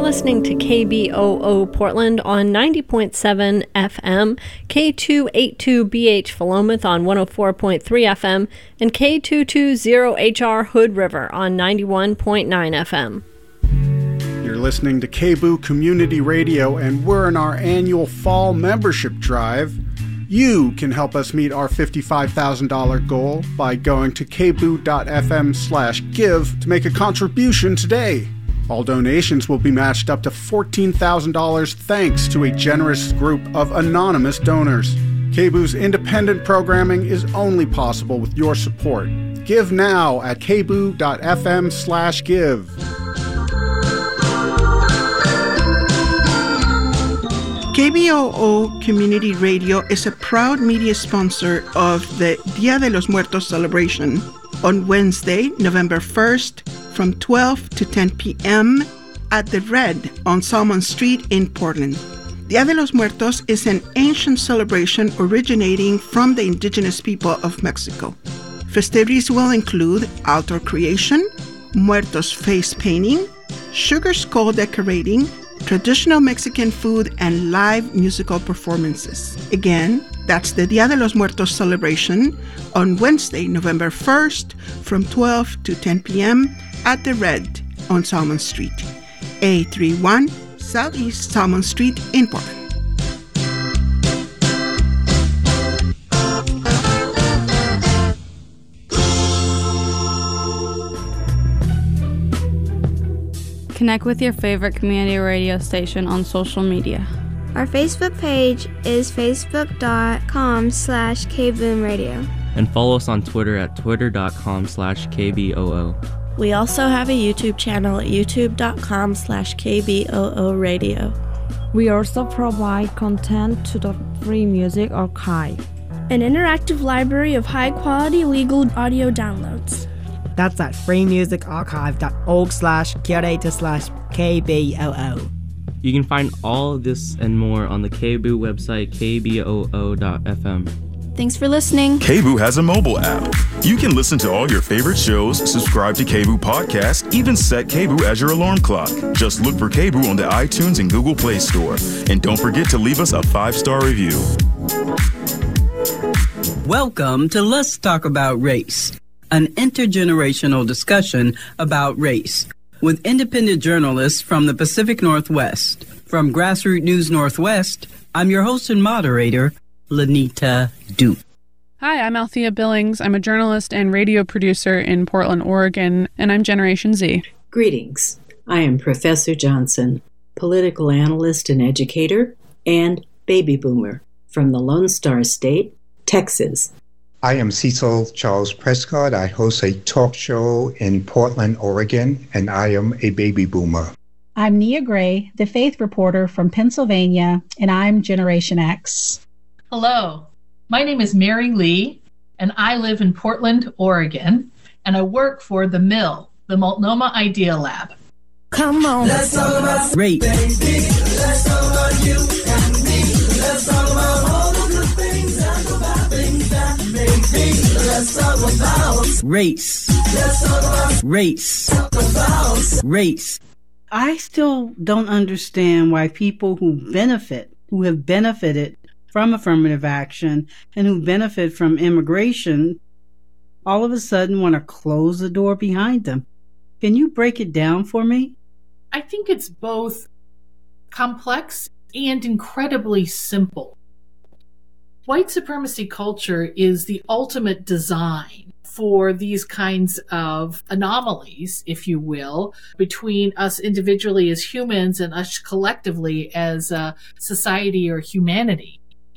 listening to KBOO Portland on 90.7 FM, K282BH Philomath on 104.3 FM, and K220HR Hood River on 91.9 FM. You're listening to KBOO Community Radio, and we're in our annual fall membership drive. You can help us meet our $55,000 goal by going to kboo.fm/give to make a contribution today. All donations will be matched up to $14,000 thanks to a generous group of anonymous donors. KBOO's independent programming is only possible with your support. Give now at kboo.fm/give. KBOO Community Radio is a proud media sponsor of the Dia de los Muertos celebration on Wednesday, November 1st, from 12 to 10 p.m. at the Red on Salmon Street in Portland. Dia de los Muertos is an ancient celebration originating from the indigenous people of Mexico. Festivities will include altar creation, muertos face painting, sugar skull decorating, traditional Mexican food, and live musical performances. Again, that's the Dia de los Muertos celebration on Wednesday, November 1st from 12 to 10 p.m. at the Red on Salmon Street, A31 Southeast Salmon Street in Portland. Connect with your favorite community radio station on social media. Our Facebook page is facebook.com/kboomradio. And follow us on Twitter at twitter.com/KBOO. We also have a YouTube channel at youtube.com/KBOO Radio. We also provide content to the Free Music Archive, an interactive library of high-quality legal audio downloads. That's at freemusicarchive.org/curator/KBOO. You can find all of this and more on the KBOO website, kboo.fm. Thanks for listening. KBOO has a mobile app. You can listen to all your favorite shows, subscribe to KBOO Podcast, even set KBOO as your alarm clock. Just look for KBOO on the iTunes and Google Play Store. And don't forget to leave us a 5-star review. Welcome to Let's Talk About Race, an intergenerational discussion about race, with independent journalists from the Pacific Northwest. From Grassroots News Northwest, I'm your host and moderator, Lanita Duke. Hi, I'm Althea Billings. I'm a journalist and radio producer in Portland, Oregon, and I'm Generation Z. Greetings. I am Professor Johnson, political analyst and educator, and baby boomer from the Lone Star State, Texas. I am Cecil Charles Prescott. I host a talk show in Portland, Oregon, and I am a baby boomer. I'm Nia Gray, the faith reporter from Pennsylvania, and I'm Generation X. Hello, my name is Mary Lee, and I live in Portland, Oregon, and I work for The Mill, the Multnomah Idea Lab. Come on. Let's talk about race. Let's talk about you and me. Let's talk about all the good things and the bad things that make me. Let's talk about race. Let's talk about race. Talk about race. I still don't understand why people who have benefited from affirmative action and who benefit from immigration all of a sudden want to close the door behind them. Can you break it down for me? I think it's both complex and incredibly simple. White supremacy culture is the ultimate design for these kinds of anomalies, if you will, between us individually as humans and us collectively as a society or humanity.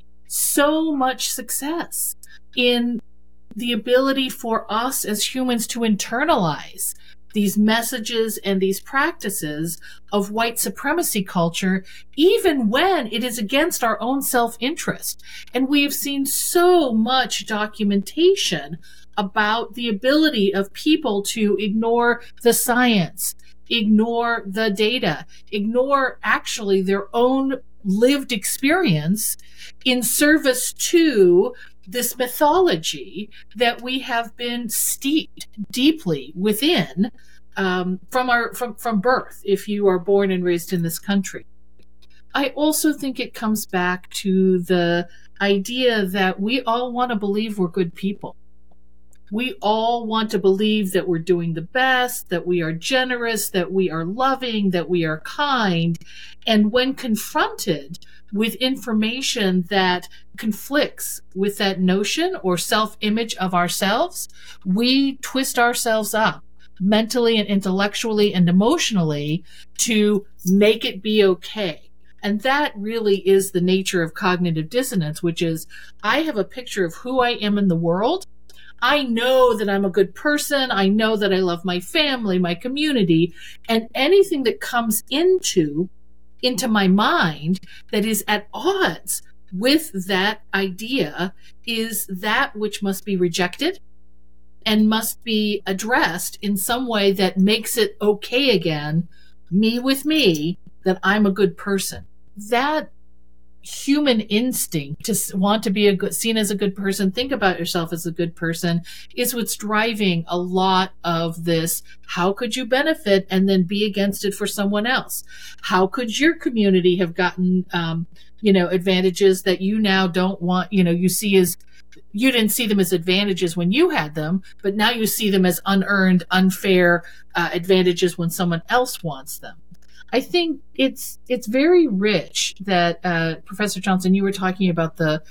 So much success in the ability for us as humans to internalize these messages and these practices of white supremacy culture, even when it is against our own self-interest. And we have seen so much documentation about the ability of people to ignore the science, ignore the data, ignore actually their own lived experience in service to this mythology that we have been steeped deeply within from birth if you are born and raised in this country. I also think it comes back to the idea that we all want to believe we're good people. We all want to believe that we're doing the best, that we are generous, that we are loving, that we are kind. And when confronted with information that conflicts with that notion or self-image of ourselves, we twist ourselves up mentally and intellectually and emotionally to make it be okay. And that really is the nature of cognitive dissonance, which is I have a picture of who I am in the world. I know that I'm a good person. I know that I love my family, my community, and anything that comes into my mind that is at odds with that idea is that which must be rejected and must be addressed in some way that makes it okay again, me with me, that I'm a good person. That human instinct to want to be seen as a good person, think about yourself as a good person, is what's driving a lot of this. How could you benefit and then be against it for someone else? How could your community have gotten, advantages that you now don't want, you see as, you didn't see them as advantages when you had them, but now you see them as unearned, unfair advantages when someone else wants them. I think it's very rich that Professor Johnson, you were talking about the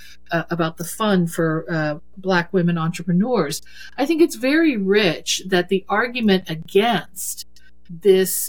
fund for Black women entrepreneurs. I think it's very rich that the argument against this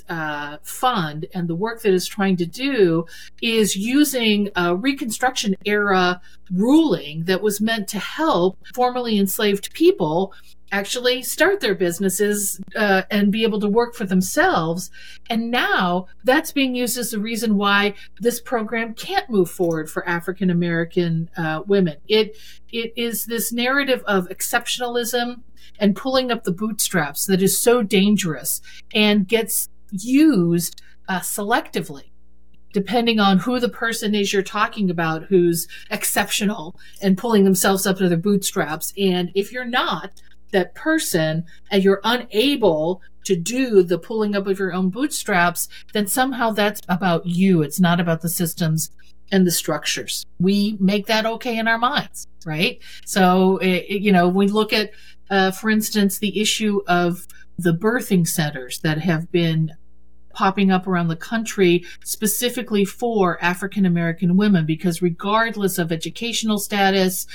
fund and the work that it's trying to do is using a Reconstruction era ruling that was meant to help formerly enslaved people actually start their businesses and be able to work for themselves. And now that's being used as a reason why this program can't move forward for African American women. It is this narrative of exceptionalism and pulling up the bootstraps that is so dangerous and gets used selectively, depending on who the person is you're talking about who's exceptional and pulling themselves up to their bootstraps. And if you're not that person and you're unable to do the pulling up of your own bootstraps, then somehow that's about you. It's not about the systems and the structures. We make that okay in our minds, right? So, we look at, for instance, the issue of the birthing centers that have been popping up around the country specifically for African American women, because regardless of educational status,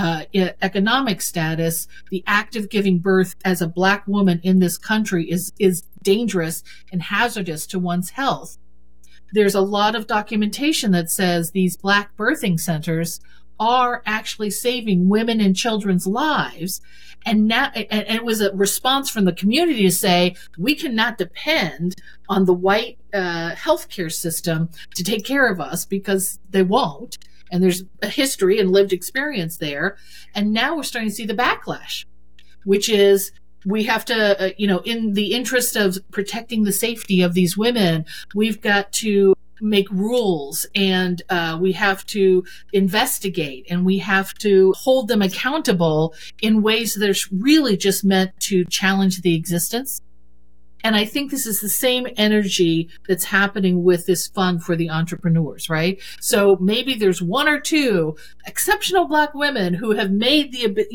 economic status, the act of giving birth as a Black woman in this country is dangerous and hazardous to one's health. There's a lot of documentation that says these Black birthing centers are actually saving women and children's lives. And now, and it was a response from the community to say, we cannot depend on the white healthcare system to take care of us, because they won't. And there's a history and lived experience there. And now we're starting to see the backlash, which is we have to, in the interest of protecting the safety of these women, we've got to make rules, and we have to investigate, and we have to hold them accountable in ways that are really just meant to challenge the existence. And I think this is the same energy that's happening with this fund for the entrepreneurs, right? So maybe there's one or two exceptional Black women who have made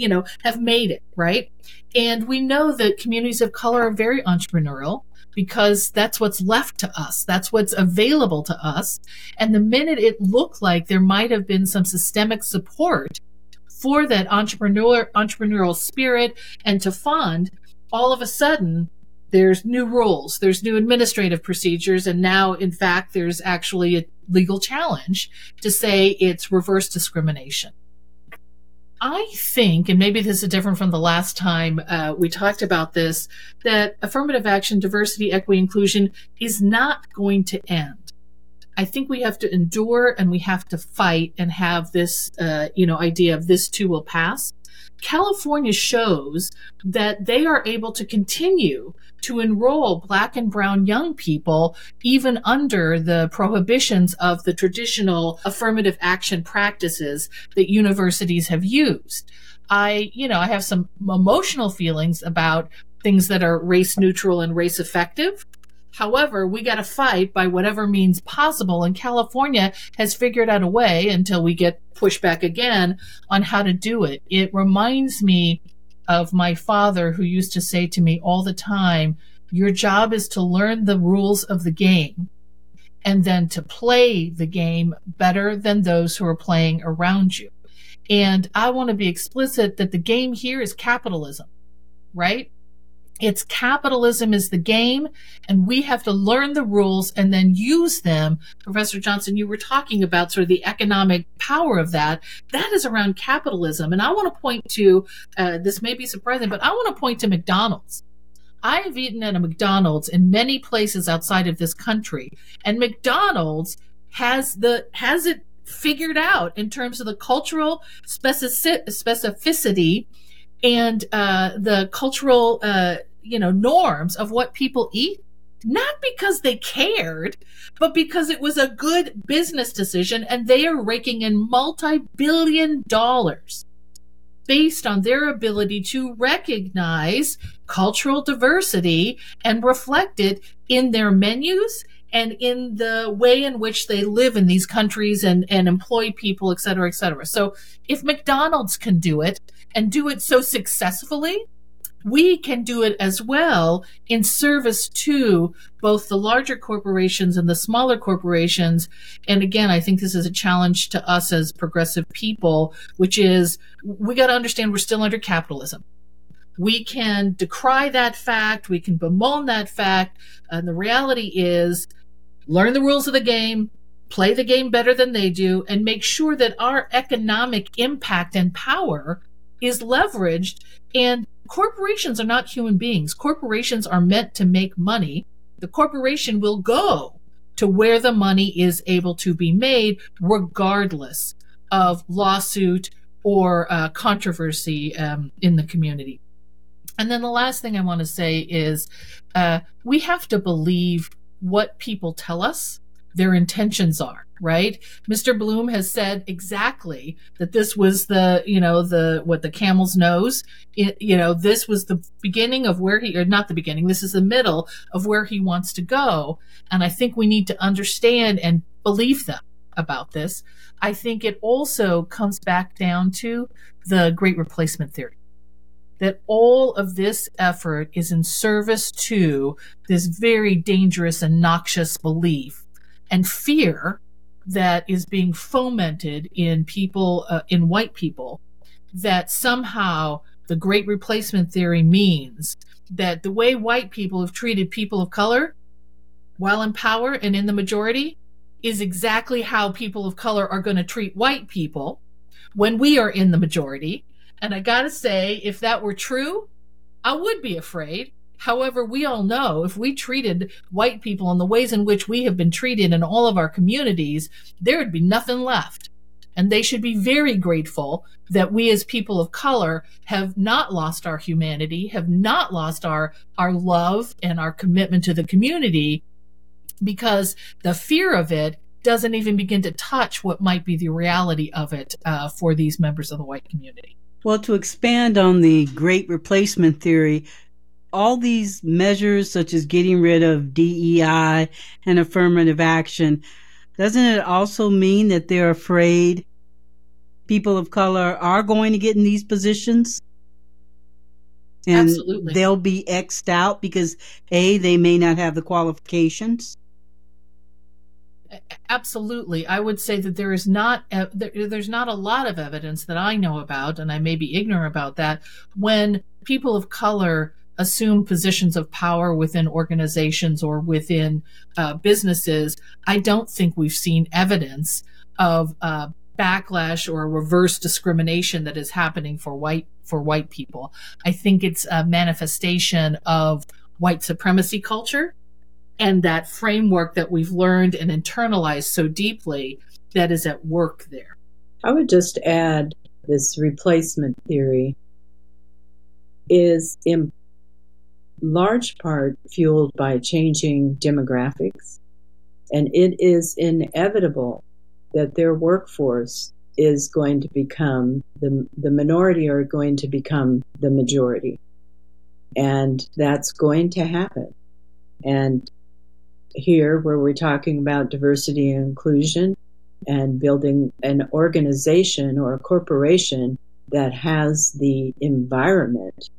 it, right? And we know that communities of color are very entrepreneurial, because that's what's left to us. That's what's available to us. And the minute it looked like there might have been some systemic support for that entrepreneurial spirit and to fund, all of a sudden, there's new rules, there's new administrative procedures, and now, in fact, there's actually a legal challenge to say it's reverse discrimination. I think, and maybe this is different from the last time we talked about this, that affirmative action, diversity, equity, inclusion is not going to end. I think we have to endure and we have to fight and have this, idea of this too will pass. California shows that they are able to continue to enroll Black and brown young people even under the prohibitions of the traditional affirmative action practices that universities have used. I have some emotional feelings about things that are race neutral and race effective. However, we got to fight by whatever means possible, and California has figured out a way, until we get pushback again, on how to do it. It reminds me of my father, who used to say to me all the time, your job is to learn the rules of the game and then to play the game better than those who are playing around you. And I want to be explicit that the game here is capitalism, right? It's capitalism is the game, and we have to learn the rules and then use them. Professor Johnson, you were talking about sort of the economic power of that. That is around capitalism. And I want to point to, this may be surprising, but I want to point to McDonald's. I have eaten at a McDonald's in many places outside of this country, and McDonald's has it figured out in terms of the cultural specificity and the cultural norms of what people eat, not because they cared, but because it was a good business decision, and they are raking in multi-billion dollars based on their ability to recognize cultural diversity and reflect it in their menus and in the way in which they live in these countries and employ people, et cetera, et cetera. So if McDonald's can do it and do it so successfully, we can do it as well in service to both the larger corporations and the smaller corporations. And again, I think this is a challenge to us as progressive people, which is we got to understand we're still under capitalism. We can decry that fact. We can bemoan that fact. And the reality is learn the rules of the game, play the game better than they do, and make sure that our economic impact and power is leveraged. And corporations are not human beings. Corporations are meant to make money. The corporation will go to where the money is able to be made, regardless of lawsuit or controversy in the community. And then the last thing I want to say is we have to believe what people tell us their intentions are, right? Mr. Bloom has said exactly that this was the camel's nose. This was the beginning of where this is the middle of where he wants to go. And I think we need to understand and believe them about this. I think it also comes back down to the Great Replacement theory, that all of this effort is in service to this very dangerous and noxious belief and fear that is being fomented in people, in white people, that somehow the Great Replacement theory means that the way white people have treated people of color while in power and in the majority is exactly how people of color are going to treat white people when we are in the majority. And I gotta say, if that were true, I would be afraid. However, we all know if we treated white people in the ways in which we have been treated in all of our communities, there would be nothing left. And they should be very grateful that we as people of color have not lost our humanity, have not lost our love and our commitment to the community, because the fear of it doesn't even begin to touch what might be the reality of it for these members of the white community. Well, to expand on the Great Replacement theory, all these measures such as getting rid of DEI and affirmative action, doesn't it also mean that they're afraid people of color are going to get in these positions? And absolutely, they'll be X'd out because they may not have the qualifications? Absolutely. I would say that there's not a lot of evidence that I know about, and I may be ignorant about that, when people of color assume positions of power within organizations or within businesses. I don't think we've seen evidence of backlash or reverse discrimination that is happening for white people. I think it's a manifestation of white supremacy culture and that framework that we've learned and internalized so deeply that is at work there. I would just add this replacement theory is in large part fueled by changing demographics, and it is inevitable that their workforce is going to become the minority are going to become the majority. And that's going to happen. And here, where we're talking about diversity and inclusion and building an organization or a corporation that has the environment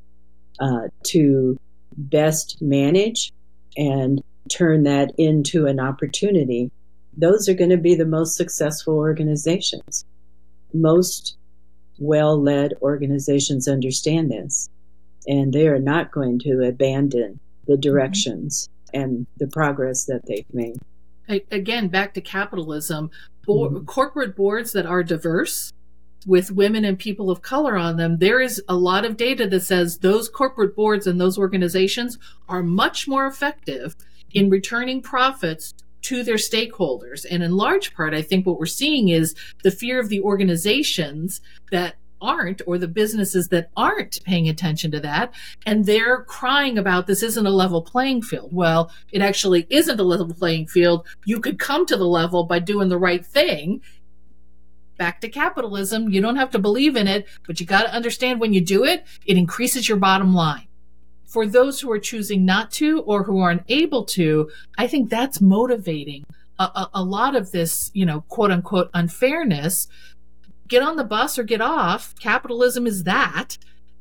to best manage and turn that into an opportunity, those are going to be the most successful organizations. Most well-led organizations understand this, and they are not going to abandon the directions and the progress that they've made. Again, back to capitalism, corporate boards that are diverse with women and people of color on them, there is a lot of data that says those corporate boards and those organizations are much more effective in returning profits to their stakeholders. And in large part, I think what we're seeing is the fear of the organizations that aren't, or the businesses that aren't paying attention to that, and they're crying about this isn't a level playing field. Well, it actually isn't a level playing field. You could come to the level by doing the right thing. Back to capitalism, you don't have to believe in it, but you got to understand when you do it, it increases your bottom line. For those who are choosing not to or who aren't able to, I think that's motivating a lot of this, quote unquote unfairness. Get on the bus or get off. Capitalism is that.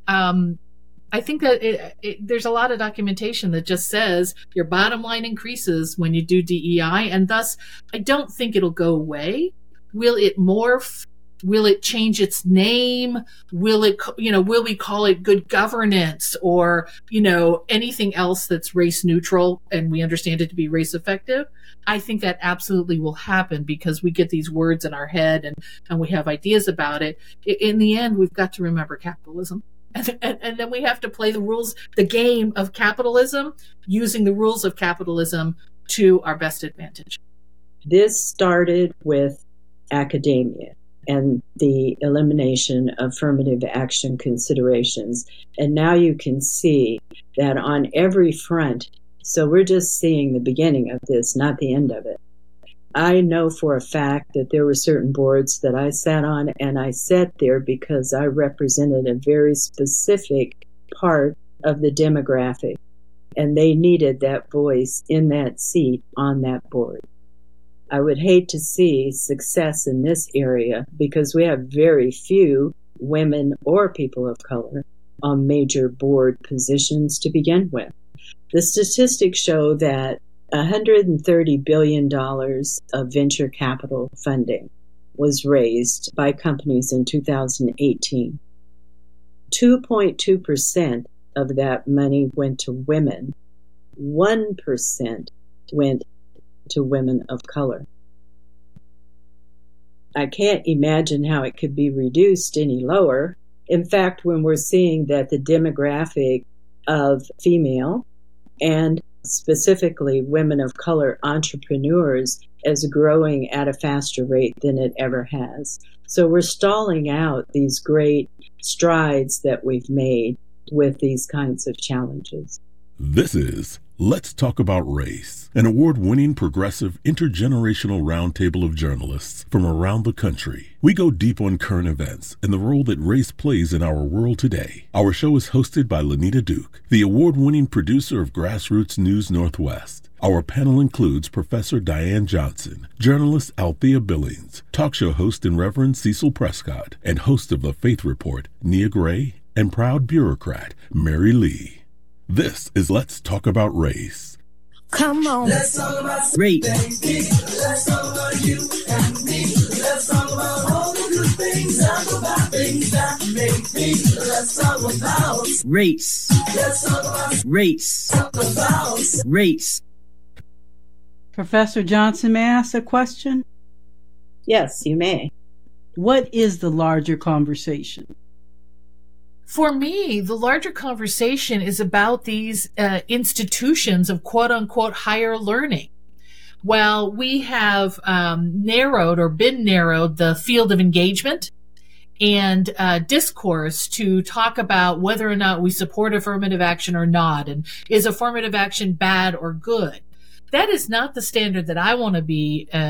I think that there's a lot of documentation that just says your bottom line increases when you do DEI, and thus I don't think it'll go away. Will it morph? Will it change its name? Will we call it good governance or, anything else that's race neutral and we understand it to be race effective? I think that absolutely will happen because we get these words in our head and we have ideas about it. In the end, we've got to remember capitalism. And then we have to play the game of capitalism, using the rules of capitalism to our best advantage. This started with academia and the elimination of affirmative action considerations. And now you can see that on every front. So we're just seeing the beginning of this, not the end of it. I know for a fact that there were certain boards that I sat on, and I sat there because I represented a very specific part of the demographic, and they needed that voice in that seat on that board. I would hate to see success in this area because we have very few women or people of color on major board positions to begin with. The statistics show that $130 billion of venture capital funding was raised by companies in 2018. 2.2% of that money went to women. 1% went to women of color. I can't imagine how it could be reduced any lower. In fact, when we're seeing that the demographic of female and specifically women of color entrepreneurs is growing at a faster rate than it ever has. So we're stalling out these great strides that we've made with these kinds of challenges. This is Let's Talk About Race, an award-winning progressive intergenerational roundtable of journalists from around the country. We go deep on current events and the role that race plays in our world today. Our show is hosted by Lanita Duke, the award-winning producer of Grassroots News Northwest. Our panel includes Professor Diane Johnson, journalist Althea Billings, talk show host and Reverend Cecil Prescott, and host of The Faith Report, Nia Gray, and proud bureaucrat, Mary Lee. This is Let's Talk About Race. Come on. Let's talk about race. Let's talk about you and me. Let's talk about all the good things and the bad things that make me. Let's talk about race. Let's talk about race. Talk about race. Professor Johnson, may I ask a question? Yes, you may. What is the larger conversation? For me, the larger conversation is about these institutions of quote-unquote higher learning. While we have narrowed the field of engagement and discourse to talk about whether or not we support affirmative action or not, and is affirmative action bad or good, that is not the standard that I want to be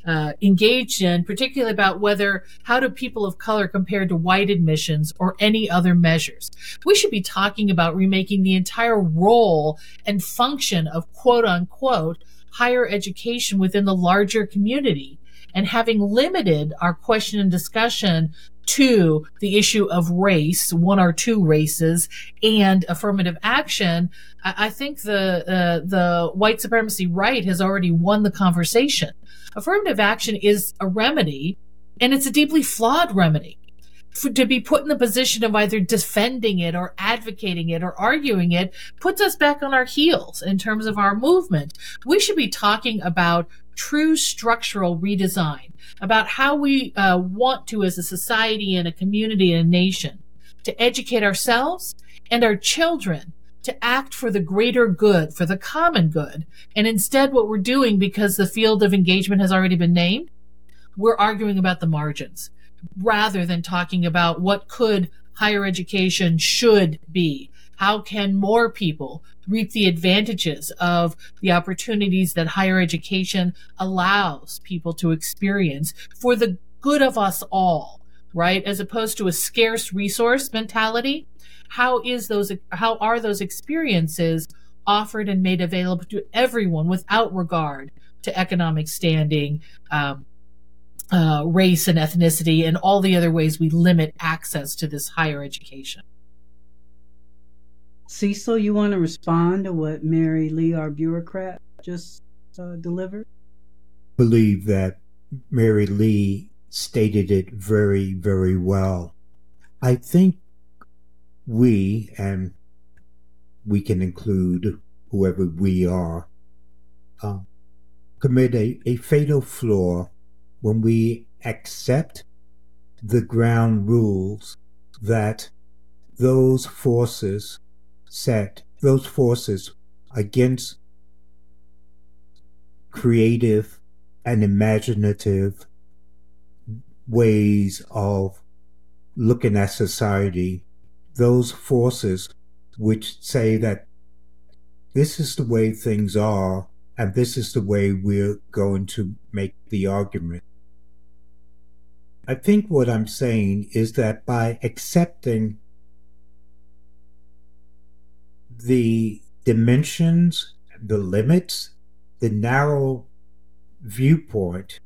engaged in, particularly about how do people of color compare to white admissions or any other measures. We should be talking about remaking the entire role and function of quote unquote higher education within the larger community, and having limited our question and discussion to the issue of race, one or two races, and affirmative action. I think the white supremacy right has already won the conversation. Affirmative action is a remedy, and it's a deeply flawed remedy. To be put in the position of either defending it or advocating it or arguing it puts us back on our heels in terms of our movement. We should be talking about true structural redesign, about how we want to, as a society and a community and a nation, to educate ourselves and our children to act for the greater good, for the common good. And instead, what we're doing, because the field of engagement has already been named, we're arguing about the margins rather than talking about what could higher education should be. How can more people reap the advantages of the opportunities that higher education allows people to experience for the good of us all, right? As opposed to a scarce resource mentality. How are those experiences offered and made available to everyone without regard to economic standing, race and ethnicity, and all the other ways we limit access to this higher education? Cecil, you want to respond to what Mary Lee, our bureaucrat, just delivered? I believe that Mary Lee stated it very, very well. I think we, and we can include whoever we are, commit a fatal flaw when we accept the ground rules that those forces against creative and imaginative ways of looking at society, those forces which say that this is the way things are and this is the way we're going to make the argument. I think what I'm saying is that by accepting the dimensions, the limits, the narrow viewpoint,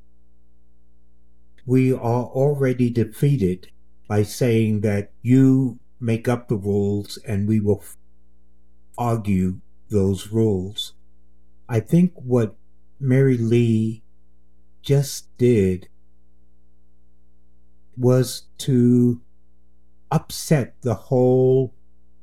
we are already defeated by saying that you make up the rules and we will argue those rules. I think what Mary Lee just did was to upset the whole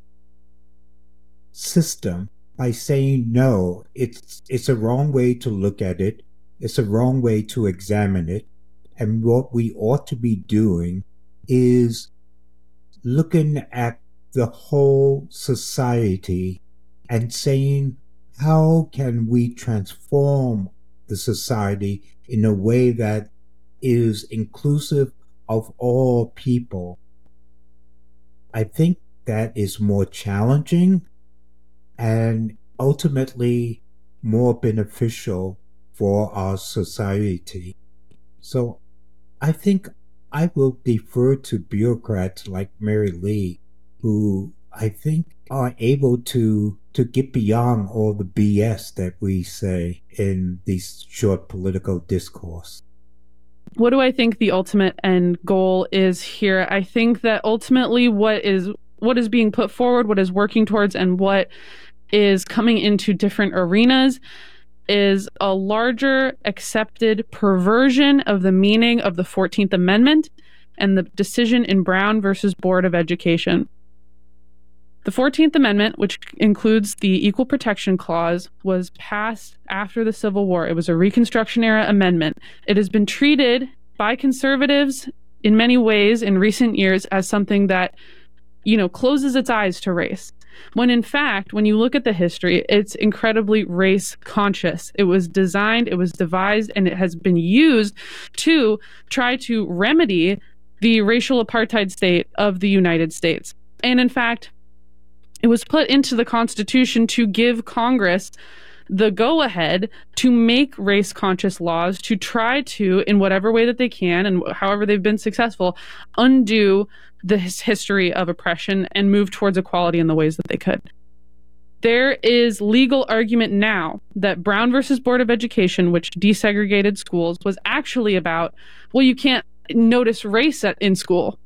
system by saying, no, it's a wrong way to look at it. It's a wrong way to examine it. And what we ought to be doing is looking at the whole society and saying, how can we transform the society in a way that is inclusive of all people? I think that is more challenging and ultimately more beneficial for our society. So I think I will defer to bureaucrats like Mary Lee, who I think are able to get beyond all the BS that we say in these short political discourse. What do I think the ultimate end goal is here? I think that ultimately what is being put forward, what is working towards, and what is coming into different arenas is a larger accepted perversion of the meaning of the 14th Amendment and the decision in Brown versus Board of Education. The 14th Amendment, which includes the Equal Protection Clause, was passed after the Civil War. It was a Reconstruction-era amendment. It has been treated by conservatives in many ways in recent years as something that, closes its eyes to race. When in fact, when you look at the history, it's incredibly race conscious. It was designed, it was devised, and it has been used to try to remedy the racial apartheid state of the United States. And in fact, it was put into the Constitution to give Congress the go-ahead to make race-conscious laws to try to, in whatever way that they can and however they've been successful, undo this history of oppression and move towards equality in the ways that they could. There is legal argument now that Brown versus Board of Education, which desegregated schools, was actually about, well, you can't notice race in school.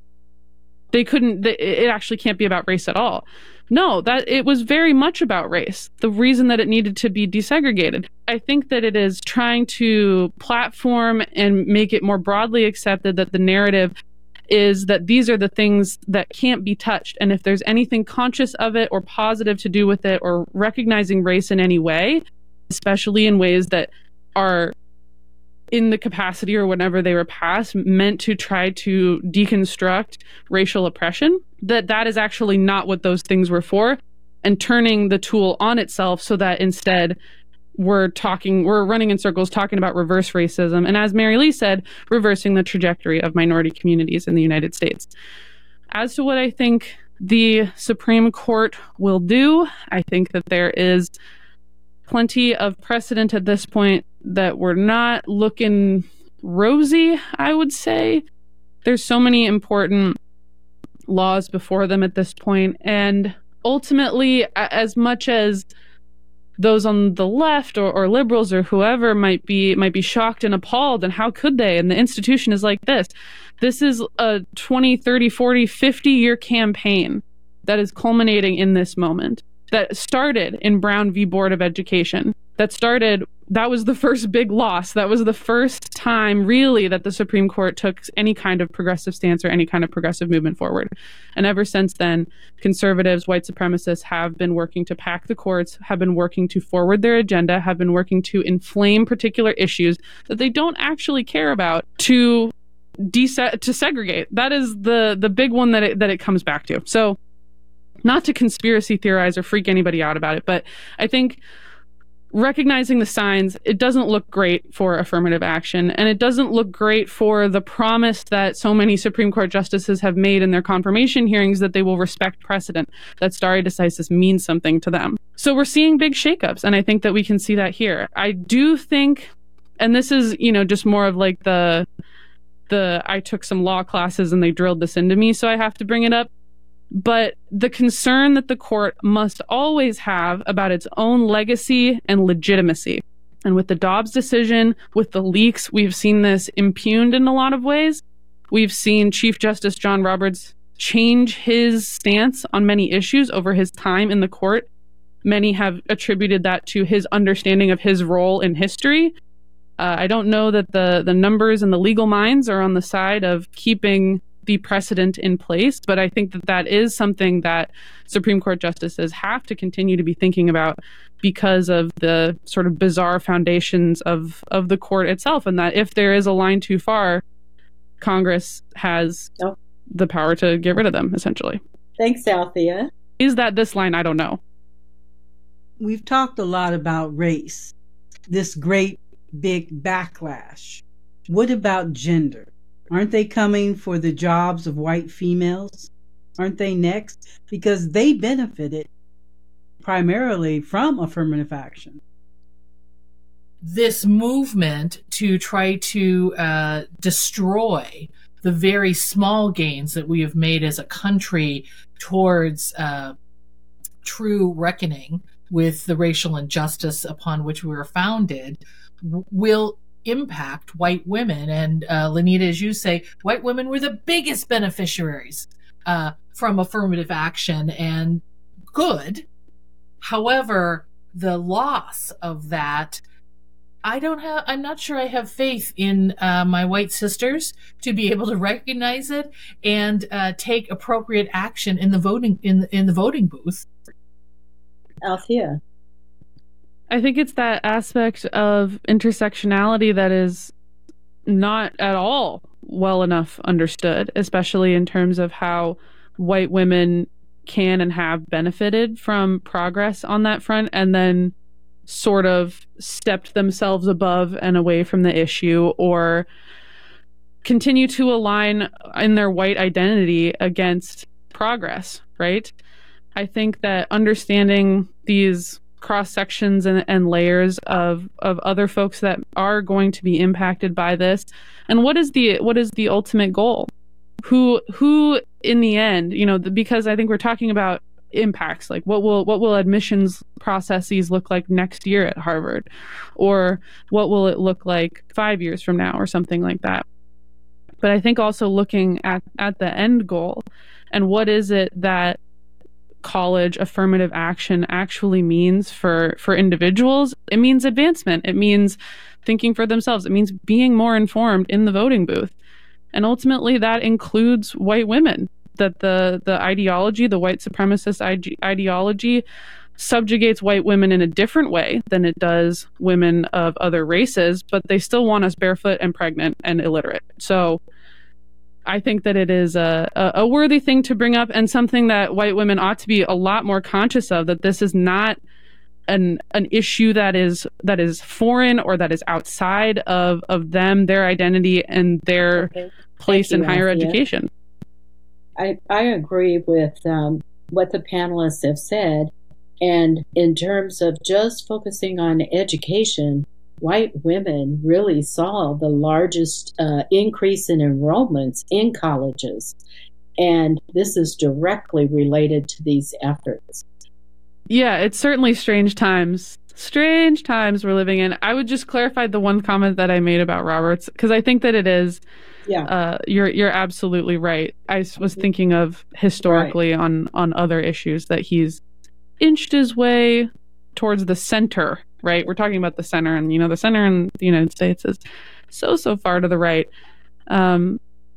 It actually can't be about race at all. No, that it was very much about race. The reason that it needed to be desegregated. I think that it is trying to platform and make it more broadly accepted that the narrative is that these are the things that can't be touched. And if there's anything conscious of it or positive to do with it or recognizing race in any way, especially in ways that are in the capacity or whenever they were passed, meant to try to deconstruct racial oppression, that is actually not what those things were for, and turning the tool on itself so that instead we're running in circles talking about reverse racism. And as Mary Lee said, reversing the trajectory of minority communities in the United States. As to what I think the Supreme Court will do, I think that there is plenty of precedent at this point that we're not looking rosy, I would say. There's so many important laws before them at this point, and ultimately, as much as those on the left or liberals or whoever might be shocked and appalled, and how could they? And the institution is like this. This is a 20, 30, 40, 50-year campaign that is culminating in this moment, that started in Brown v. Board of Education. That was the first big loss. That was the first time, really, that the Supreme Court took any kind of progressive stance or any kind of progressive movement forward. And ever since then, conservatives, white supremacists have been working to pack the courts, have been working to forward their agenda, have been working to inflame particular issues that they don't actually care about to segregate. That is the big one that it comes back to. So, not to conspiracy theorize or freak anybody out about it, but I think recognizing the signs, it doesn't look great for affirmative action, and it doesn't look great for the promise that so many Supreme Court justices have made in their confirmation hearings that they will respect precedent, that stare decisis means something to them. So we're seeing big shakeups, and I think that we can see that here. I do think, and this is, just more of like the I took some law classes and they drilled this into me, so I have to bring it up. But the concern that the court must always have about its own legacy and legitimacy. And with the Dobbs decision, with the leaks, we've seen this impugned in a lot of ways. We've seen Chief Justice John Roberts change his stance on many issues over his time in the court. Many have attributed that to his understanding of his role in history. I don't know that the numbers and the legal minds are on the side of keeping the precedent in place, but I think that is something that Supreme Court justices have to continue to be thinking about because of the sort of bizarre foundations of the court itself, and that if there is a line too far, Congress has the power to get rid of them, essentially. Thanks, Althea. Is that this line? I don't know. We've talked a lot about race, this great big backlash. What about gender? Aren't they coming for the jobs of white females? Aren't they next? Because they benefited primarily from affirmative action. This movement to try to destroy the very small gains that we have made as a country towards true reckoning with the racial injustice upon which we were founded will impact white women. And Lenita, as you say, white women were the biggest beneficiaries from affirmative action, and good. However, the loss of that, I'm not sure I have faith in my white sisters to be able to recognize it and take appropriate action in the voting in the voting booth. Althea. I think it's that aspect of intersectionality that is not at all well enough understood, especially in terms of how white women can and have benefited from progress on that front, and then sort of stepped themselves above and away from the issue, or continue to align in their white identity against progress, right? I think that understanding these cross sections and layers of other folks that are going to be impacted by this. And what is the ultimate goal? Who in the end, because I think we're talking about impacts, like what will admissions processes look like next year at Harvard, or what will it look like 5 years from now, or something like that. But I think also looking at the end goal, and what is it that college affirmative action actually means for individuals. It means advancement. It means thinking for themselves. It means being more informed in the voting booth. And ultimately that includes white women, that the ideology, the white supremacist ideology subjugates white women in a different way than it does women of other races, but they still want us barefoot and pregnant and illiterate. So I think that it is a worthy thing to bring up, and something that white women ought to be a lot more conscious of, that this is not an issue that is foreign or that is outside of them, their identity, and their place in higher education. I agree with what the panelists have said. And in terms of just focusing on education, white women really saw the largest increase in enrollments in colleges. And this is directly related to these efforts. Yeah, it's certainly strange times we're living in. I would just clarify the one comment that I made about Roberts, because I think that it is, you're absolutely right. I was thinking of historically on other issues that he's inched his way towards the center, right? We're talking about the center, and the center in the United States is so far to the right. I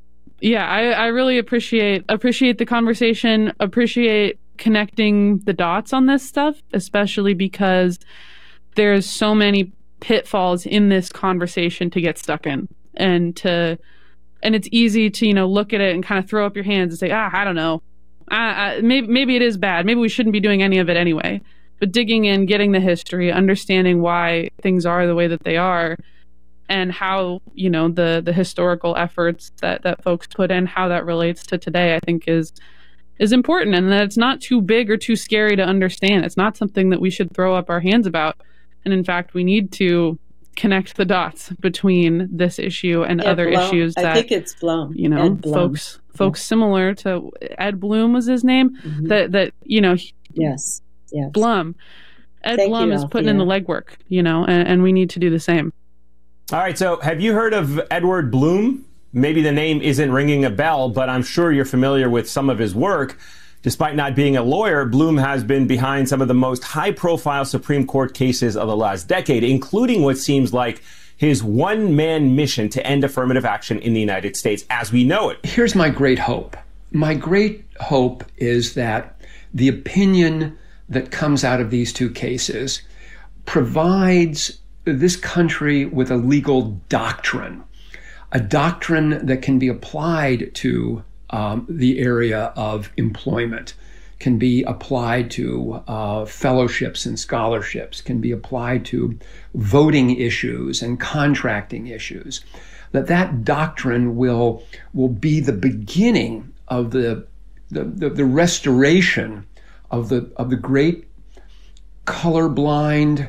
really appreciate the conversation, appreciate connecting the dots on this stuff, especially because there's so many pitfalls in this conversation to get stuck in, and it's easy to look at it and kind of throw up your hands and say, I don't know, maybe it is bad, maybe we shouldn't be doing any of it anyway. But digging in, getting the history, understanding why things are the way that they are, and how the historical efforts that folks put in, how that relates to today, I think is important, and that it's not too big or too scary to understand. It's not something that we should throw up our hands about. And in fact, we need to connect the dots between this issue and other issues that I think it's Blum. Folks similar to Ed Blum was his name. Mm-hmm. Yes. Blum. Ed Blum is putting in the legwork, and we need to do the same. All right. So have you heard of Edward Blum? Maybe the name isn't ringing a bell, but I'm sure you're familiar with some of his work. Despite not being a lawyer, Blum has been behind some of the most high-profile Supreme Court cases of the last decade, including what seems like his one-man mission to end affirmative action in the United States as we know it. Here's my great hope. My great hope is that the opinion that comes out of these two cases provides this country with a legal doctrine, a doctrine that can be applied to the area of employment, can be applied to fellowships and scholarships, can be applied to voting issues and contracting issues. That doctrine will be the beginning of the restoration of the great colorblind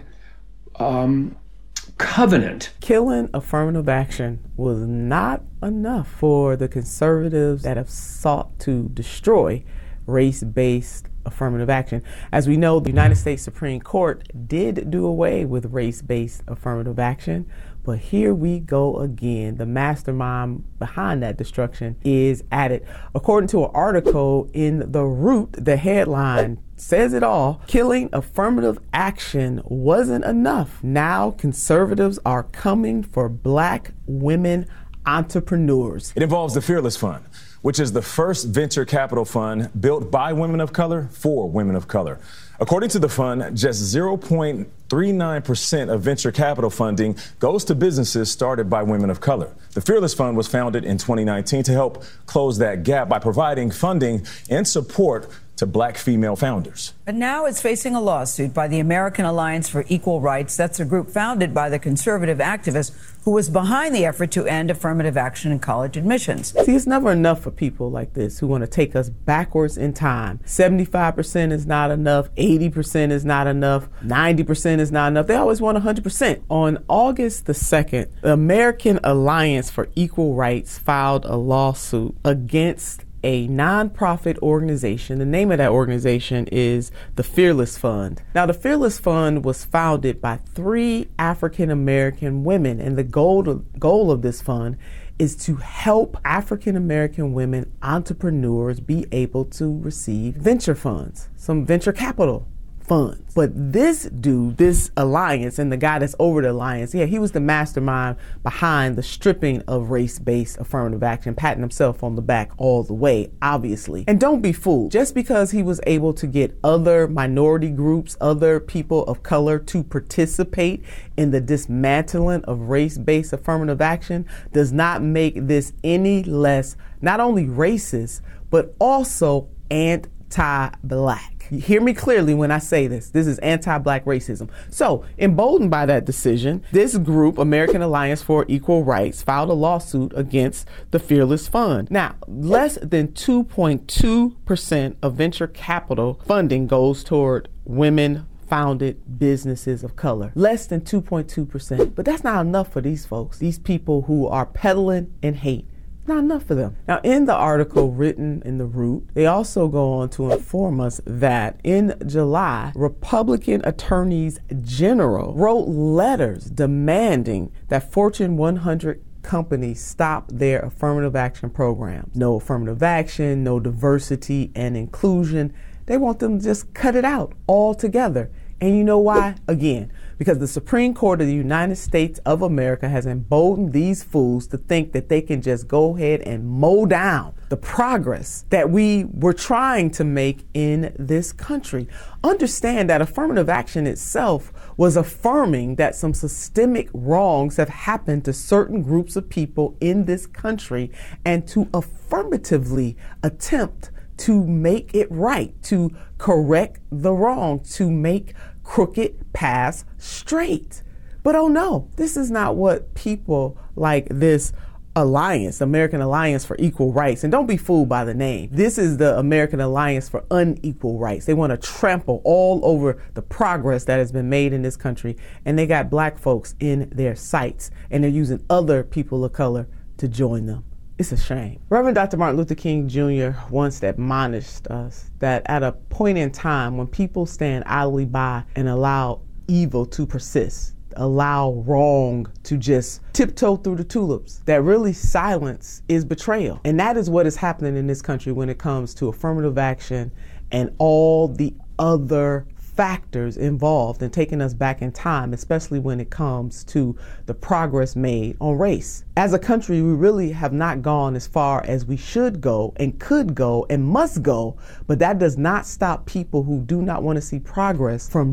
covenant. Killing affirmative action was not enough for the conservatives that have sought to destroy race-based affirmative action. As we know, the United States Supreme Court did do away with race-based affirmative action, but here we go again. The mastermind behind that destruction is at it. According to an article in The Root, the headline says it all. Killing affirmative action wasn't enough. Now conservatives are coming for Black women entrepreneurs. It involves the Fearless Fund, which is the first venture capital fund built by women of color for women of color. According to the fund, just 0.39% of venture capital funding goes to businesses started by women of color. The Fearless Fund was founded in 2019 to help close that gap by providing funding and support to black female founders. But now it's facing a lawsuit by the American Alliance for Equal Rights. That's a group founded by the conservative activist who was behind the effort to end affirmative action in college admissions. See, it's never enough for people like this who want to take us backwards in time. 75% is not enough, 80% is not enough, 90% is not enough. They always want 100%. On August the 2nd, the American Alliance for Equal Rights filed a lawsuit against a nonprofit organization. The name of that organization is the Fearless Fund. Now, the Fearless Fund was founded by 3 African American women, and the goal of this fund is to help African American women entrepreneurs be able to receive venture funds, some venture capital funds. But this dude, this alliance, and the guy that's over the alliance, he was the mastermind behind the stripping of race-based affirmative action, patting himself on the back all the way, obviously. And don't be fooled. Just because he was able to get other minority groups, other people of color to participate in the dismantling of race-based affirmative action does not make this any less not only racist, but also anti-black. You hear me clearly when I say this. This is anti-black racism. So, emboldened by that decision, this group, American Alliance for Equal Rights, filed a lawsuit against the Fearless Fund. Now, less than 2.2% of venture capital funding goes toward women-founded businesses of color. Less than 2.2%. But that's not enough for these folks, these people who are peddling in hate. Not enough for them. Now, in the article written in The Root, they also go on to inform us that in July, Republican attorneys general wrote letters demanding that Fortune 100 companies stop their affirmative action programs. No affirmative action, no diversity and inclusion. They want them to just cut it out altogether. And you know why? Again, because the Supreme Court of the United States of America has emboldened these fools to think that they can just go ahead and mow down the progress that we were trying to make in this country. Understand that affirmative action itself was affirming that some systemic wrongs have happened to certain groups of people in this country, and to affirmatively attempt to make it right, to correct the wrong, to make crooked paths straight. But oh no, this is not what people like this alliance, American Alliance for Equal Rights, and don't be fooled by the name. This is the American Alliance for Unequal Rights. They want to trample all over the progress that has been made in this country, and they got black folks in their sights, and they're using other people of color to join them. It's a shame. Reverend Dr. Martin Luther King Jr. once admonished us that at a point in time when people stand idly by and allow evil to persist, allow wrong to just tiptoe through the tulips, that really silence is betrayal. And that is what is happening in this country when it comes to affirmative action and all the other factors involved in taking us back in time, especially when it comes to the progress made on race. As a country, we really have not gone as far as we should go and could go and must go, but that does not stop people who do not want to see progress from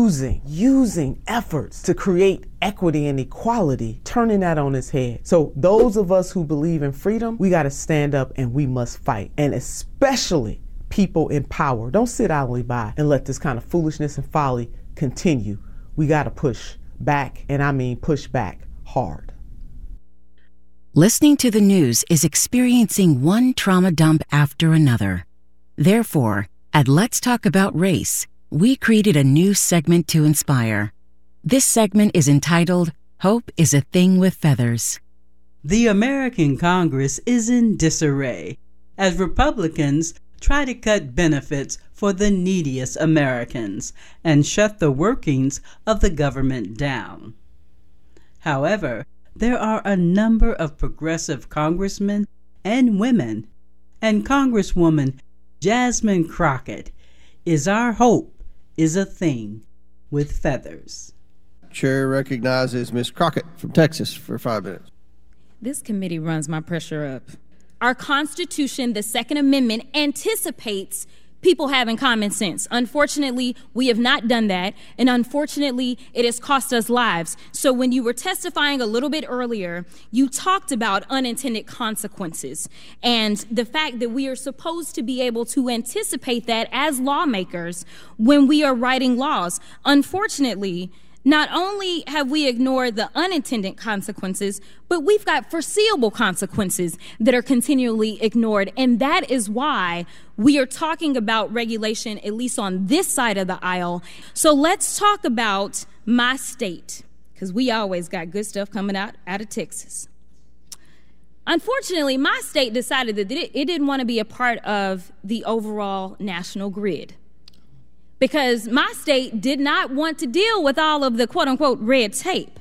using efforts to create equity and equality, turning that on its head. So those of us who believe in freedom, we got to stand up and we must fight. And especially people in power. Don't sit idly by and let this kind of foolishness and folly continue. We got to push back, and I mean push back hard. Listening to the news is experiencing one trauma dump after another. Therefore, at Let's Talk About Race, we created a new segment to inspire. This segment is entitled, Hope is a Thing with Feathers. The American Congress is in disarray as Republicans try to cut benefits for the neediest Americans and shut the workings of the government down. However, there are a number of progressive congressmen and women, and Congresswoman Jasmine Crockett is our hope is a thing with feathers. Chair recognizes Ms. Crockett from Texas for 5 minutes. This committee runs my pressure up. Our Constitution, the Second Amendment, anticipates people having common sense. Unfortunately, we have not done that, and unfortunately, it has cost us lives. So when you were testifying a little bit earlier, you talked about unintended consequences and the fact that we are supposed to be able to anticipate that as lawmakers when we are writing laws. Unfortunately, not only have we ignored the unintended consequences, but we've got foreseeable consequences that are continually ignored. And that is why we are talking about regulation, at least on this side of the aisle. So let's talk about my state, because we always got good stuff coming out of Texas. Unfortunately, my state decided that it didn't want to be a part of the overall national grid, because my state did not want to deal with all of the quote-unquote red tape.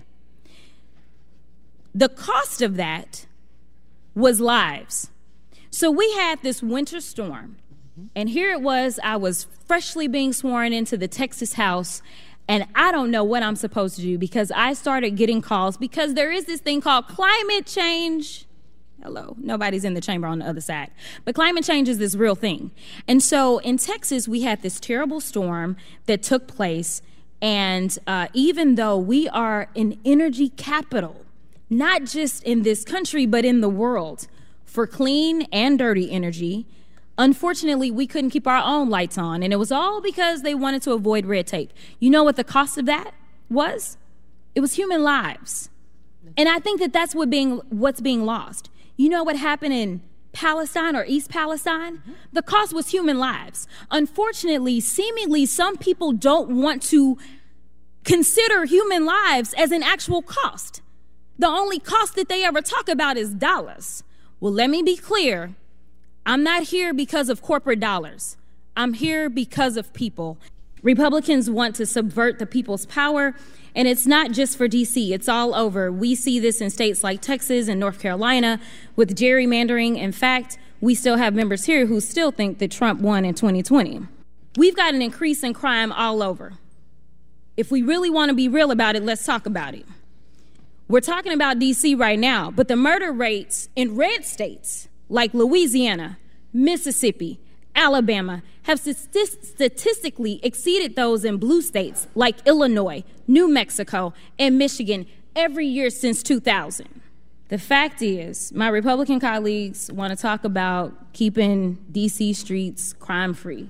The cost of that was lives. So we had this winter storm, and here it was, I was freshly being sworn into the Texas House, and I don't know what I'm supposed to do, because I started getting calls, because there is this thing called climate change. Hello, nobody's in the chamber on the other side. But climate change is this real thing. And so in Texas, we had this terrible storm that took place. And even though we are an energy capital, not just in this country, but in the world, for clean and dirty energy, unfortunately, we couldn't keep our own lights on. And it was all because they wanted to avoid red tape. You know what the cost of that was? It was human lives. And I think that that's what's being lost. You know what happened in Palestine or East Palestine? The cost was human lives. Unfortunately, seemingly, some people don't want to consider human lives as an actual cost. The only cost that they ever talk about is dollars. Well, let me be clear. I'm not here because of corporate dollars. I'm here because of people. Republicans want to subvert the people's power, and it's not just for D.C., it's all over. We see this in states like Texas and North Carolina with gerrymandering. In fact, we still have members here who still think that Trump won in 2020. We've got an increase in crime all over. If we really want to be real about it, let's talk about it. We're talking about D.C. right now, but the murder rates in red states like Louisiana, Mississippi, Alabama have statistically exceeded those in blue states like Illinois, New Mexico, and Michigan every year since 2000. The fact is, my Republican colleagues want to talk about keeping D.C. streets crime-free.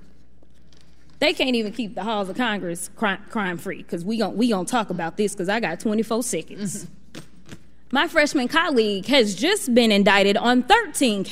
They can't even keep the halls of Congress crime-free, because we gonna talk about this, because I got 24 seconds. My freshman colleague has just been indicted on 13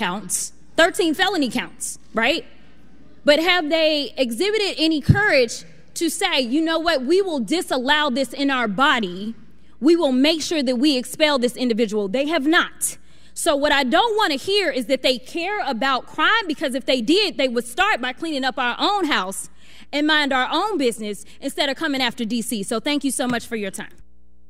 felony counts, right? But have they exhibited any courage to say, you know what, we will disallow this in our body. We will make sure that we expel this individual. They have not. So what I don't want to hear is that they care about crime, because if they did, they would start by cleaning up our own house and mind our own business instead of coming after D.C. So thank you so much for your time.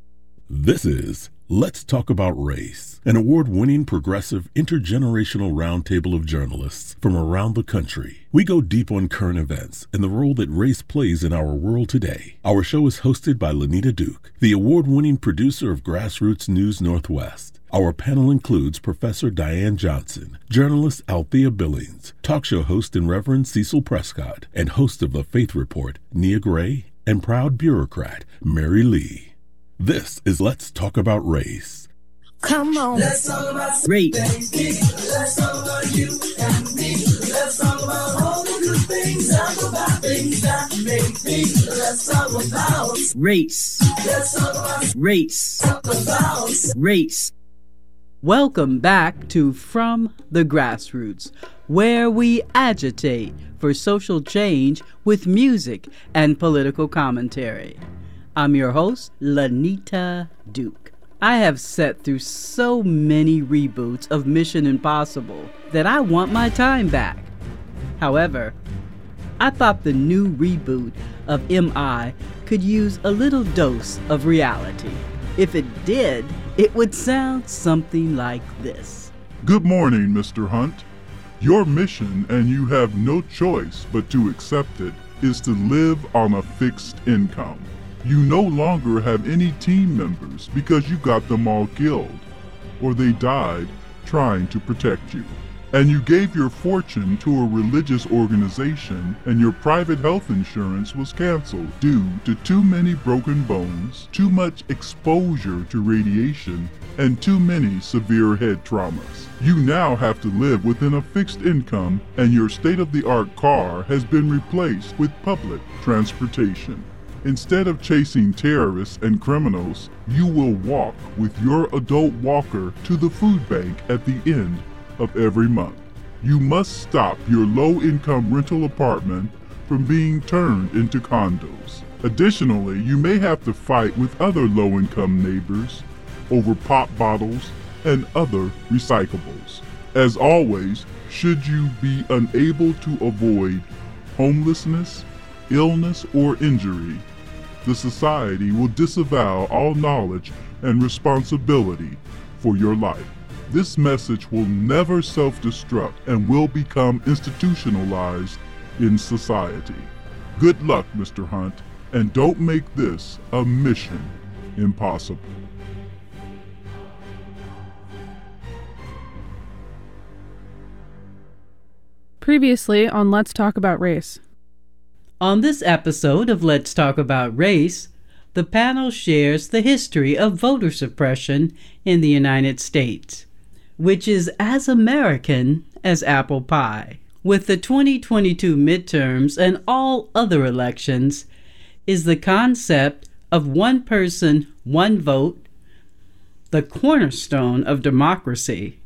This is Let's Talk About Race, an award-winning progressive intergenerational roundtable of journalists from around the country. We go deep on current events and the role that race plays in our world today. Our show is hosted by Lanita Duke, the award-winning producer of Grassroots News Northwest. Our panel includes Professor Diane Johnson, journalist Althea Billings, talk show host and Reverend Cecil Prescott, and host of The Faith Report, Nia Gray, and proud bureaucrat, Mary Lee. This is Let's Talk About Race. Come on. Let's talk about race. Let's talk about you and me. Let's talk about all the good things and the bad things that make me. Let's talk about race. Let's talk about race. Talk about race. Welcome back to From the Grassroots, where we agitate for social change with music and political commentary. I'm your host, Lanita Duke. I have sat through so many reboots of Mission Impossible that I want my time back. However, I thought the new reboot of MI could use a little dose of reality. If it did, it would sound something like this. Good morning, Mr. Hunt. Your mission, and you have no choice but to accept it, is to live on a fixed income. You no longer have any team members because you got them all killed, or they died trying to protect you. and you gave your fortune to a religious organization, and your private health insurance was canceled due to too many broken bones, too much exposure to radiation, and too many severe head traumas. You now have to live within a fixed income, and your state-of-the-art car has been replaced with public transportation. Instead of chasing terrorists and criminals, you will walk with your adult walker to the food bank at the end of every month. You must stop your low-income rental apartment from being turned into condos. Additionally, you may have to fight with other low-income neighbors over pop bottles and other recyclables. As always, should you be unable to avoid homelessness, illness, or injury, the society will disavow all knowledge and responsibility for your life. This message will never self-destruct and will become institutionalized in society. Good luck, Mr. Hunt, and don't make this a mission impossible. Previously on Let's Talk About Race. On this episode of Let's Talk About Race, the panel shares the history of voter suppression in the United States, which is as American as apple pie. With the 2022 midterms and all other elections, is the concept of one person, one vote, the cornerstone of democracy,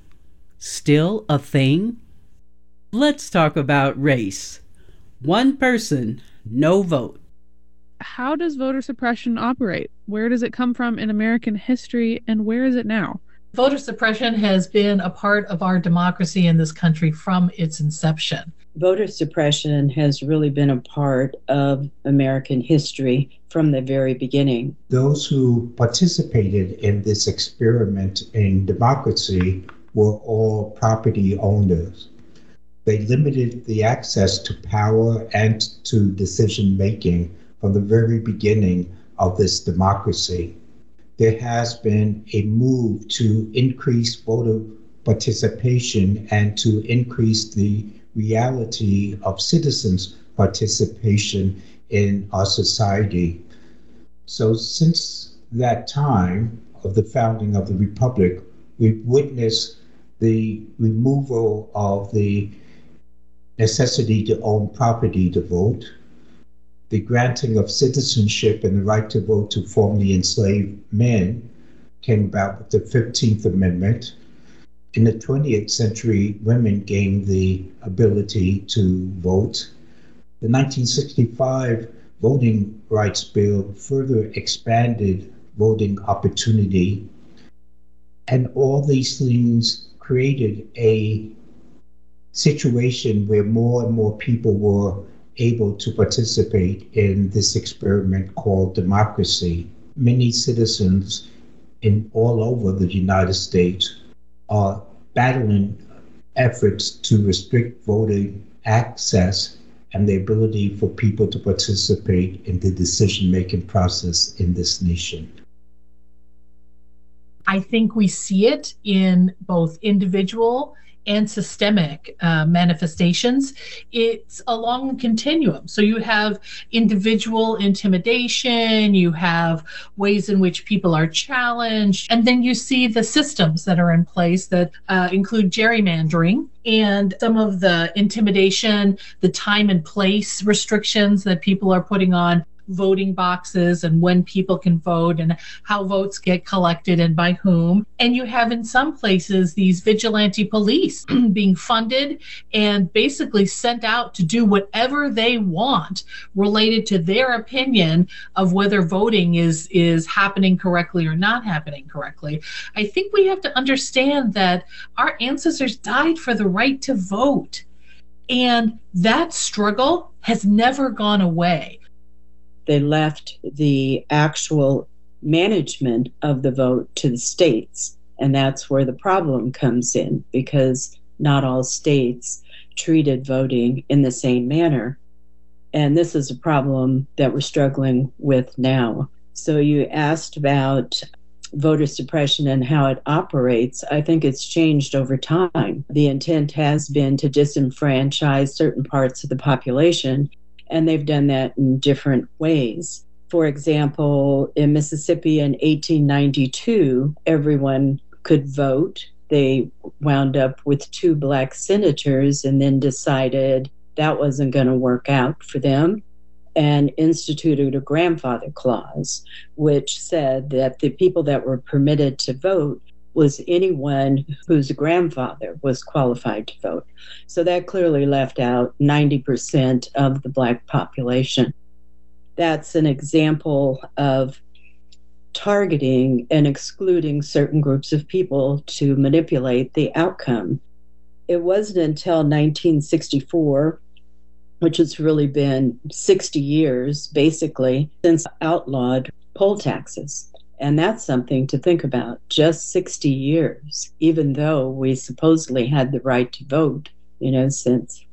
still a thing? Let's talk about race. One person, no vote. How does voter suppression operate? Where does it come from in American history, and where is it now? Voter suppression has been a part of our democracy in this country from its inception. Voter suppression has really been a part of American history from the very beginning. Those who participated in this experiment in democracy were all property owners. They limited the access to power and to decision-making from the very beginning of this democracy. There has been a move to increase voter participation and to increase the reality of citizens' participation in our society. So since that time of the founding of the Republic, we've witnessed the removal of the necessity to own property to vote, the granting of citizenship and the right to vote to formerly enslaved men came about with the 15th Amendment. In the 20th century, women gained the ability to vote. The 1965 Voting Rights Bill further expanded voting opportunity. And all these things created a situation where more and more people were able to participate in this experiment called democracy. Many citizens in all over the United States are battling efforts to restrict voting access and the ability for people to participate in the decision-making process in this nation. I think we see it in both individual and systemic manifestations. It's a long continuum. So you have individual intimidation, you have ways in which people are challenged, and then you see the systems that are in place that include gerrymandering and some of the intimidation, the time and place restrictions that people are putting on voting boxes and when people can vote and how votes get collected and by whom. And you have in some places these vigilante police being funded and basically sent out to do whatever they want related to their opinion of whether voting is happening correctly or not happening correctly. I think we have to understand that our ancestors died for the right to vote. And that struggle has never gone away. They left the actual management of the vote to the states. And that's where the problem comes in, because not all states treated voting in the same manner. And this is a problem that we're struggling with now. So you asked about voter suppression and how it operates, I think it's changed over time. The intent has been to disenfranchise certain parts of the population, and they've done that in different ways. For example, in Mississippi in 1892, everyone could vote. They wound up with 2 black senators and then decided that wasn't going to work out for them and instituted a grandfather clause, which said that the people that were permitted to vote was anyone whose grandfather was qualified to vote. So that clearly left out 90% of the black population. That's an example of targeting and excluding certain groups of people to manipulate the outcome. It wasn't until 1964, which has really been 60 years, basically, since outlawed poll taxes. And that's something to think about. Just 60 years, even though we supposedly had the right to vote, since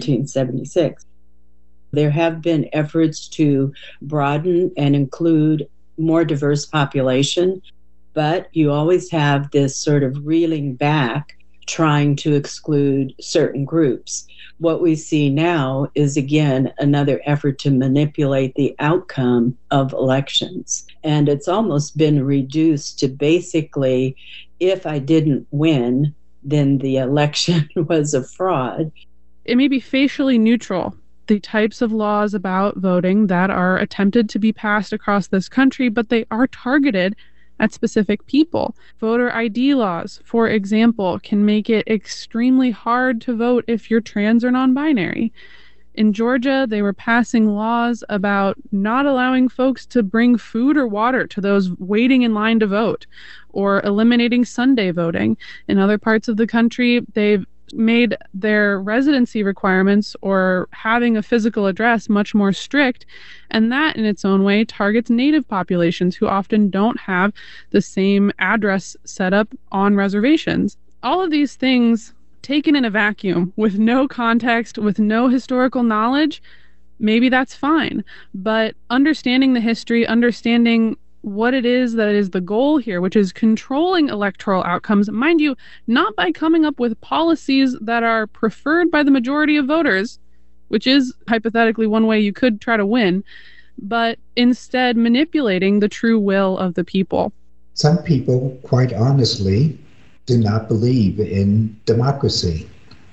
1776. There have been efforts to broaden and include more diverse population, but you always have this sort of reeling back, trying to exclude certain groups. What we see now is, again, another effort to manipulate the outcome of elections. And it's almost been reduced to basically, if I didn't win, then the election was a fraud. It may be facially neutral, the types of laws about voting that are attempted to be passed across this country, but they are targeted at specific people. Voter ID laws, for example, can make it extremely hard to vote if you're trans or non-binary. In Georgia, they were passing laws about not allowing folks to bring food or water to those waiting in line to vote, or eliminating Sunday voting. In other parts of the country, they've made their residency requirements or having a physical address much more strict, and that in its own way targets Native populations who often don't have the same address set up on reservations. All of these things taken in a vacuum with no context, with no historical knowledge, maybe that's fine, but understanding the history, understanding what it is that is the goal here, which is controlling electoral outcomes, mind you, not by coming up with policies that are preferred by the majority of voters, which is hypothetically one way you could try to win, but instead manipulating the true will of the people. Some people, quite honestly, do not believe in democracy,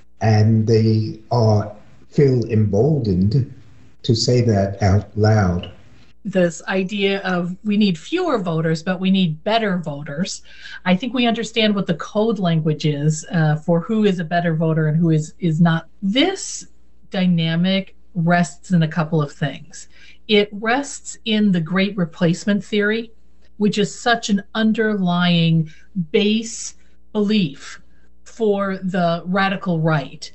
and they feel emboldened to say that out loud. This idea of we need fewer voters, but we need better voters. I think we understand what the code language is for who is a better voter and who is not. This dynamic rests in a couple of things. It rests in the Great Replacement theory, which is such an underlying base belief for the radical right.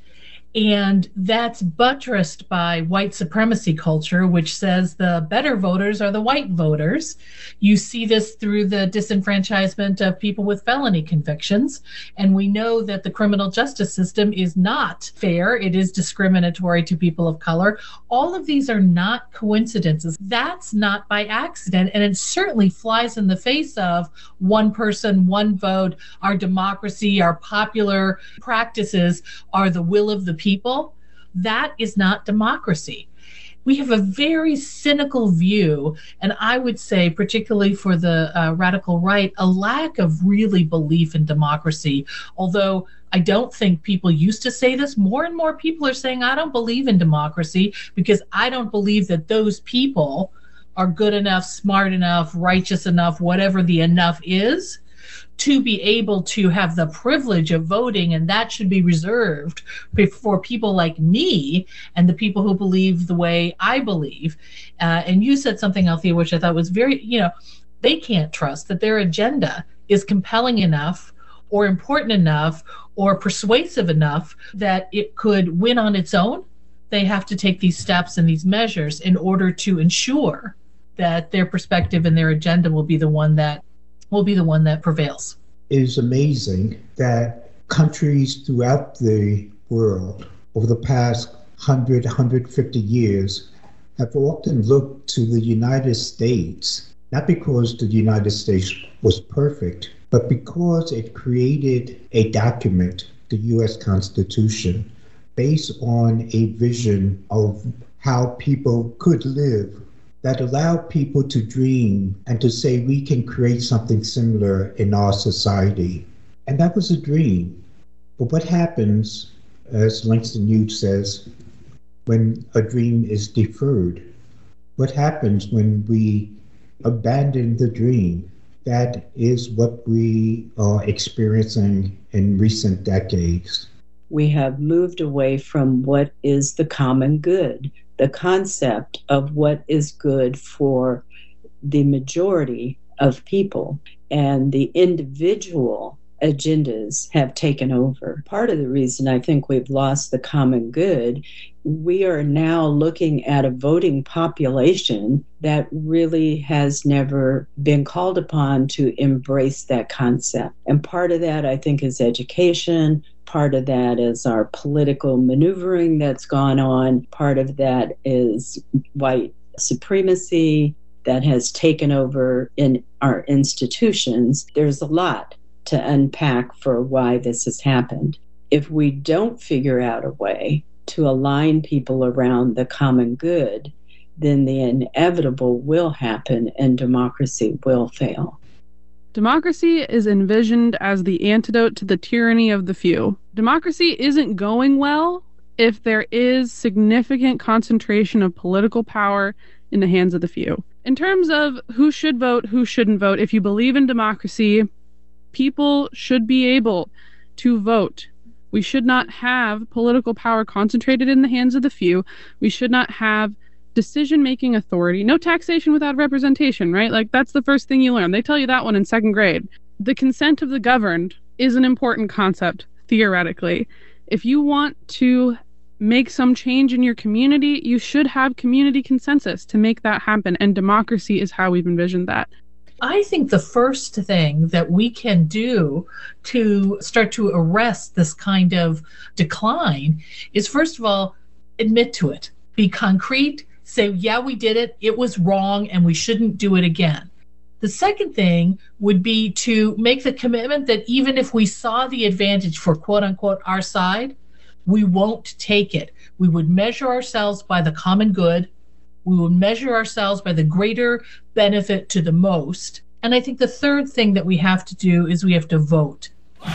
And that's buttressed by white supremacy culture, which says the better voters are the white voters. You see this through the disenfranchisement of people with felony convictions. And we know that the criminal justice system is not fair. It is discriminatory to people of color. All of these are not coincidences. That's not by accident. And it certainly flies in the face of one person, one vote. Our democracy, our popular practices are the will of the people. That is not democracy. We have a very cynical view, and I would say, particularly for the radical right, a lack of really belief in democracy. Although I don't think people used to say this, more and more people are saying, I don't believe in democracy because I don't believe that those people are good enough, smart enough, righteous enough, whatever the enough is, to be able to have the privilege of voting, and that should be reserved for people like me and the people who believe the way I believe. And you said something, Althea, which I thought was very, they can't trust that their agenda is compelling enough or important enough or persuasive enough that it could win on its own. They have to take these steps and these measures in order to ensure that their perspective and their agenda will be the one that prevails. It is amazing that countries throughout the world over the past 100, 150 years have often looked to the United States not because the United States was perfect, but because it created a document, the U.S. Constitution, based on a vision of how people could live that allowed people to dream and to say we can create something similar in our society. And that was a dream. But what happens, as Langston Hughes says, when a dream is deferred? What happens when we abandon the dream? That is what we are experiencing in recent decades. We have moved away from what is the common good, the concept of what is good for the majority of people, and the individual agendas have taken over. Part of the reason I think we've lost the common good, we are now looking at a voting population that really has never been called upon to embrace that concept. And part of that, I think, is education. Part of that is our political maneuvering that's gone on. Part of that is white supremacy that has taken over in our institutions. There's a lot to unpack for why this has happened. If we don't figure out a way to align people around the common good, then the inevitable will happen and democracy will fail. Democracy is envisioned as the antidote to the tyranny of the few. Democracy isn't going well if there is significant concentration of political power in the hands of the few. In terms of who should vote, who shouldn't vote, if you believe in democracy, people should be able to vote. We should not have political power concentrated in the hands of the few. We should not have decision-making authority. No taxation without representation, right? Like, that's the first thing you learn. They tell you that one in second grade. The consent of the governed is an important concept, theoretically. If you want to make some change in your community, you should have community consensus to make that happen, and democracy is how we've envisioned that. I think the first thing that we can do to start to arrest this kind of decline is, first of all, admit to it. Be concrete. Say, yeah, we did it. It was wrong, and we shouldn't do it again. The second thing would be to make the commitment that even if we saw the advantage for, quote unquote, our side, we won't take it. We would measure ourselves by the common good. We will measure ourselves by the greater benefit to the most. And I think the third thing that we have to do is we have to vote.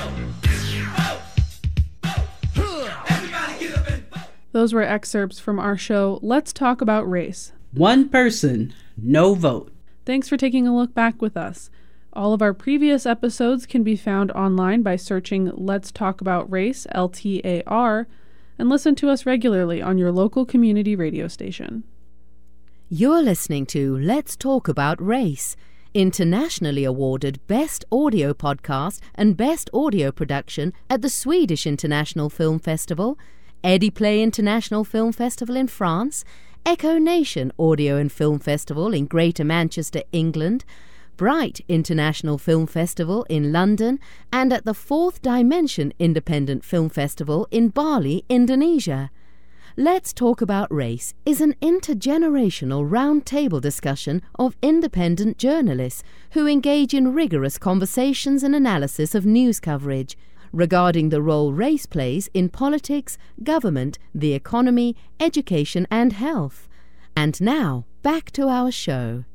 Those were excerpts from our show, Let's Talk About Race. One person, no vote. Thanks for taking a look back with us. All of our previous episodes can be found online by searching Let's Talk About Race, LTAR, and listen to us regularly on your local community radio station. You're listening to Let's Talk About Race, internationally awarded Best Audio Podcast and Best Audio Production at the Swedish International Film Festival, Ediplay International Film Festival in France, Echo Nation Audio and Film Festival in Greater Manchester, England, Bright International Film Festival in London, and at the Fourth Dimension Independent Film Festival in Bali, Indonesia. Let's Talk About Race is an intergenerational roundtable discussion of independent journalists who engage in rigorous conversations and analysis of news coverage regarding the role race plays in politics, government, the economy, education, and health. And now, back to our show.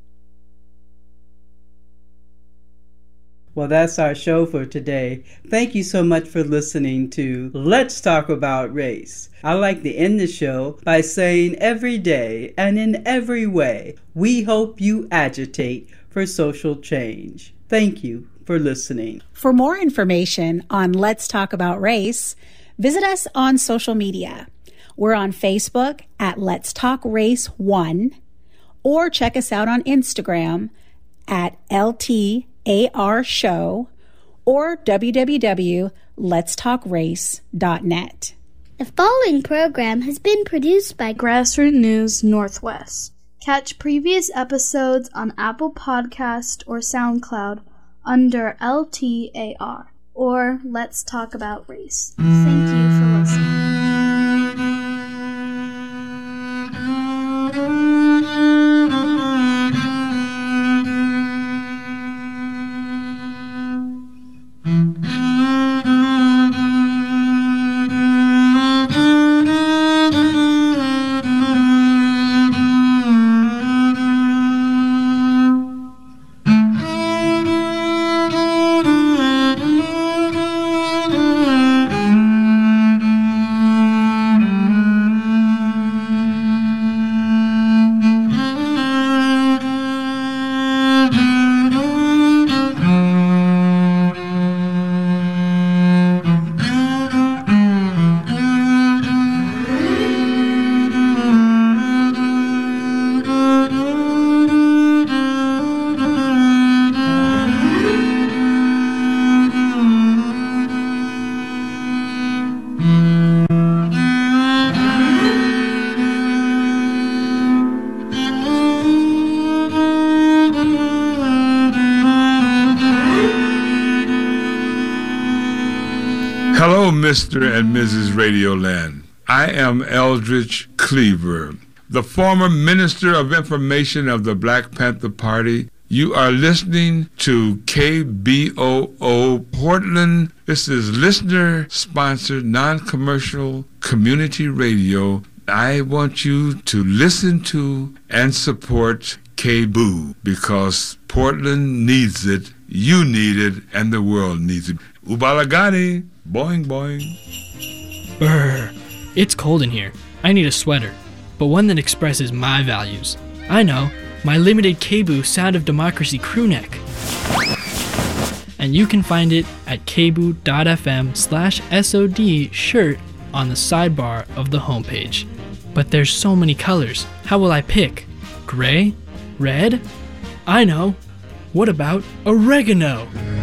Well, that's our show for today. Thank you so much for listening to Let's Talk About Race. I like to end the show by saying every day and in every way, we hope you agitate for social change. Thank you for listening. For more information on Let's Talk About Race, visit us on social media. We're on Facebook at Let's Talk Race 1, or check us out on Instagram at LTAR Show or www.letstalkrace.net. The following program has been produced by Grassroots News Northwest. Catch previous episodes on Apple Podcast or SoundCloud under LTAR or Let's Talk About Race. Thank you for listening. Hello, Mr. and Mrs. Radioland. I am Eldridge Cleaver, the former Minister of Information of the Black Panther Party. You are listening to KBOO Portland. This is listener-sponsored, non-commercial community radio. I want you to listen to and support KBOO because Portland needs it, you need it, and the world needs it. Ubalagani, boing boing. Brr, it's cold in here. I need a sweater, but one that expresses my values. I know, my limited KBOO Sound of Democracy crewneck. And you can find it at kboo.fm/SOD shirt on the sidebar of the homepage. But there's so many colors. How will I pick? Gray? Red? I know. What about oregano?